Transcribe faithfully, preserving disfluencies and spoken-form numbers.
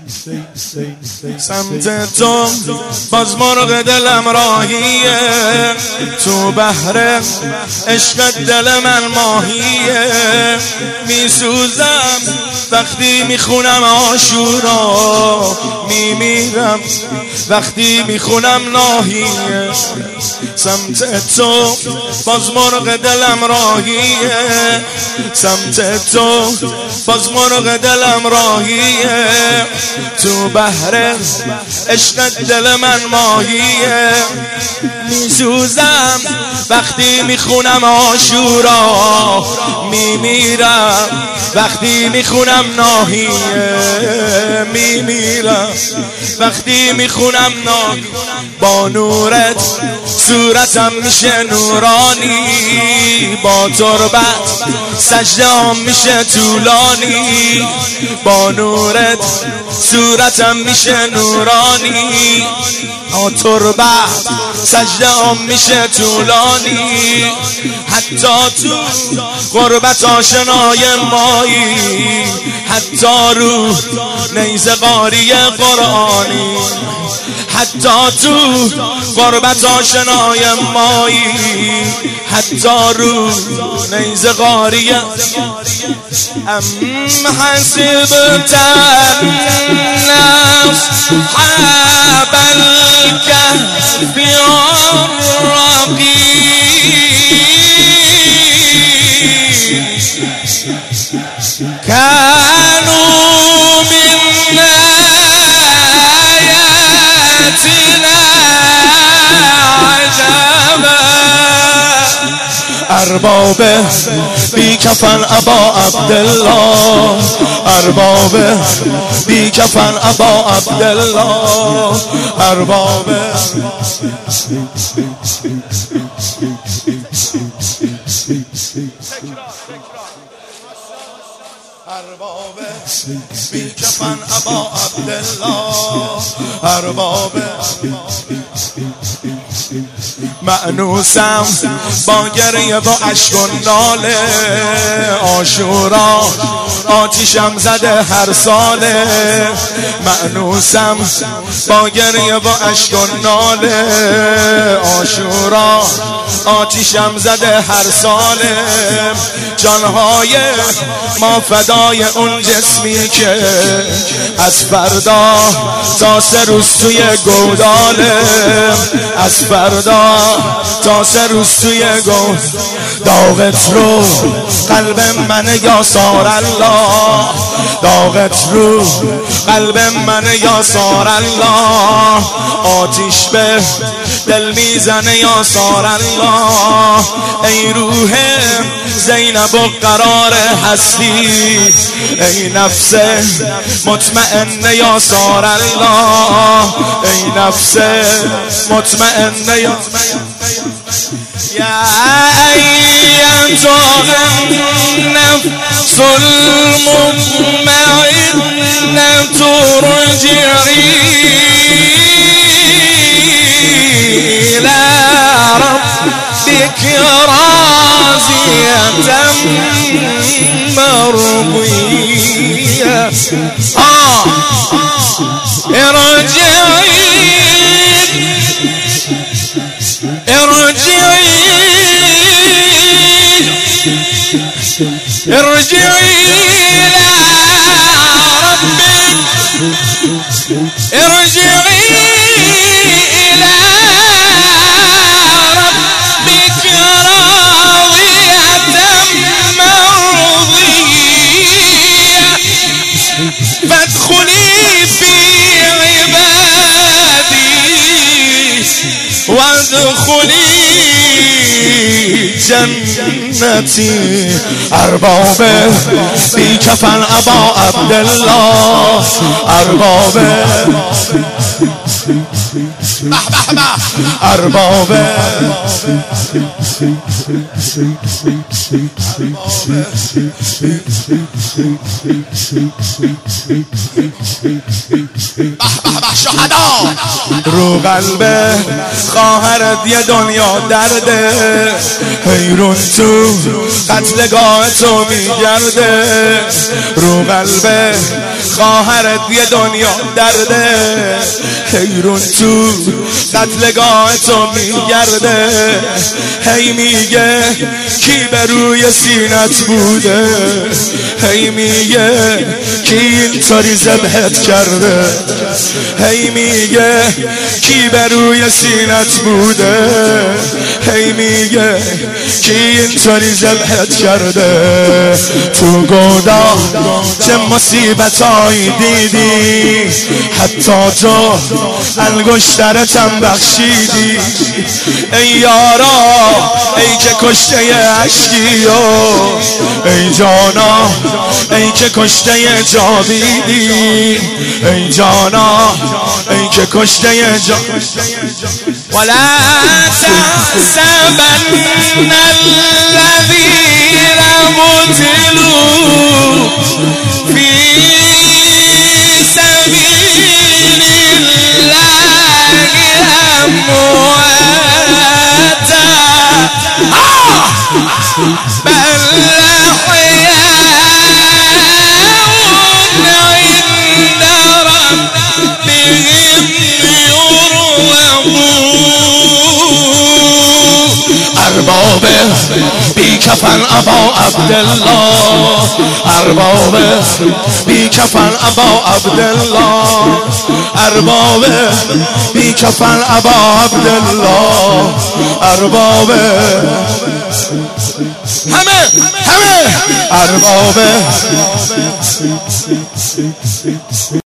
سمت تو باز مرغ دلم راهیه، تو بحر عشق دل من ماهیه. میسوزم وقتی میخونم عاشورا، میمیرم وقتی میخونم ناهیه. سمت تو باز مرغ دلم راهیه، سمت تو باز مرغ دلم راهیه. تو بحر عشق دل من ماهیه. میسوزم وقتی میخونم عاشورا، میمیرم وقتی میخونم ناهیه. میمیرم وقتی میخونم ناهیه. با نورت صورتم میشه نورانی، با تربت سجده‌ام میشه طولانی. با نورت صورتم میشه نورانی، با تربت سجده‌ام میشه طولانی. حتی تو غربت آشنای مایی، حتی رو نیزه قاری قرآنی. حتی تو غربت آشنای مایی، حتی رو نیزه قاری. ام حسبت الناس حاب الكهف والرقيم كانوا من آياتنا عجبا. ارباب بی کفن ابا عبدالله، ارباب بی کفن ابا عبدالله، ارباب ارباب بی کفن ابا عبدالله، ارباب مأنوسم با گریه با اشک و ناله. عاشورا آتیشم زده هر ساله. مأنوسم با گریه با اشک و ناله. عاشورا آتیشم زده هر ساله. جانهای ما فدای اون جسمی که از فردا تا سه روز توی گوداله. از فردا تا سه روز توی گود داغت رو قلب من یا سار الله، داغت رو قلب من یا سار الله. آتیش به دل میزنه یا سار الله. ای روح زینب و قرار هستی، ای نفس مطمئنه یا سار الله. ای نفس مطمئنه یا یا ایتها النفس المطمئنة ارجعي إلى ربك راضية مرضية. آه ارجعي ارجعي ارجعي إلى ربك، ارجعي إلى ربك راضية مرضية. فادخلي في عبادي وادخلي جنتی. ارباب بی کفن ابا عبدالله، ارباب ارباب شهدا رو قلب خواهرت یه دنیا درده، حیرون تو قتلگاه تو میگرده. رو قلب خواهرت یه دنیا درده، حیرون تو قتلگاه تو میگرده. هی میگه کی به روی سینت بوده، هی میگه کی اینطوری ذبحت کرده، هی میگه کی به روی سینت بوده، هی میگه کی اینطوری ذبحت کرده. تو گناه چه مصیبتایی دیدی، حتی تو انگشترتم بخشیدی. ای یارا ای که کشته عشقی و ای جانا ای که کشته جاویدی، ای جانا ای که کشته جا. ولا تحسبن الذين قتلوا في سبيل الله أمواتا بل أحياء عند ربهم يرزقون. ارباب بی کفن ابا عبدالله، ارباب بی کفن ابا عبدالله، ارباب بی کفن ابا عبدالله، ارباب همه همه ارباب